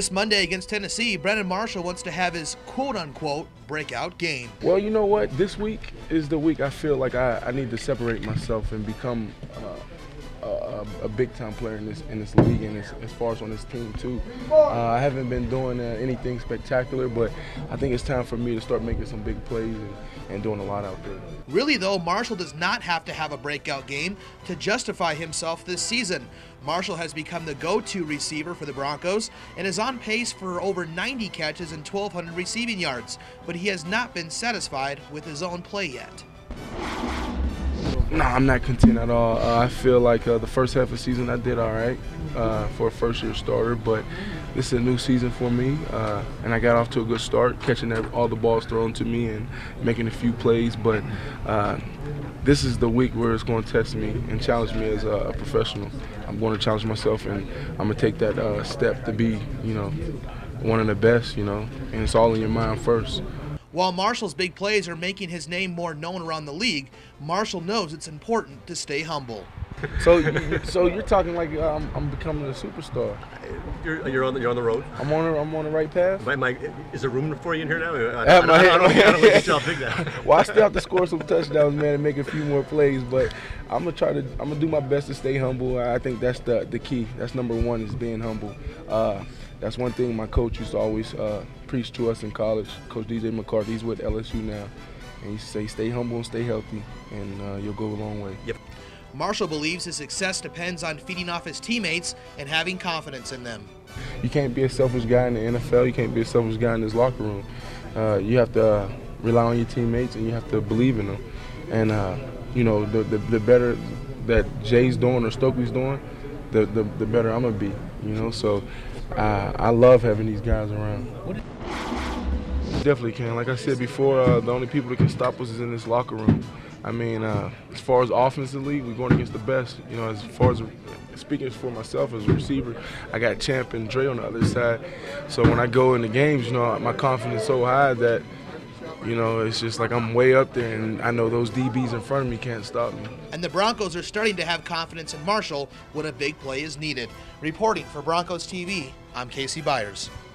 This Monday against Tennessee, Brandon Marshall wants to have his quote-unquote breakout game. Well, you know what? This week is the week I feel like I need to separate myself and become a big-time player in this league and as far as on this team too. I haven't been doing anything spectacular, but I think it's time for me to start making some big plays and doing a lot out there. Really though, Marshall does not have to have a breakout game to justify himself this season. Marshall has become the go-to receiver for the Broncos and is on pace for over 90 catches and 1,200 receiving yards, but he has not been satisfied with his own play yet. No, I'm not content at all. I feel like the first half of the season I did all right for a first-year starter, but this is a new season for me, and I got off to a good start, catching all the balls thrown to me and making a few plays, but this is the week where it's going to test me and challenge me as a professional. I'm going to challenge myself, and I'm going to take that step to be, one of the best, and it's all in your mind first. While Marshall's big plays are making his name more known around the league, Marshall knows it's important to stay humble. So you're talking like I'm becoming a superstar. You're on the road. I'm on the right path. Is there room for you in here now? I don't know how big that. Well, I still have to score some touchdowns, man, and make a few more plays. But I'm gonna do my best to stay humble. I think that's the key. That's number one, is being humble. That's one thing my coach used to always preach to us in college. Coach DJ McCarthy, he's with LSU now, and he used to say, "Stay humble and stay healthy, and you'll go a long way." Yep. Marshall believes his success depends on feeding off his teammates and having confidence in them. You can't be a selfish guy in the NFL. You can't be a selfish guy in this locker room. You have to rely on your teammates, and you have to believe in them. And the better that Jay's doing or Stokely's doing, the better I'm gonna be. So I love having these guys around. Definitely can. Like I said before, the only people that can stop us is in this locker room. I mean, as far as offensively, we're going against the best. As far as speaking for myself as a receiver, I got Champ and Dre on the other side. So when I go into games, my confidence is so high that, it's just like I'm way up there, and I know those DBs in front of me can't stop me. And the Broncos are starting to have confidence in Marshall when a big play is needed. Reporting for Broncos TV, I'm Casey Byers.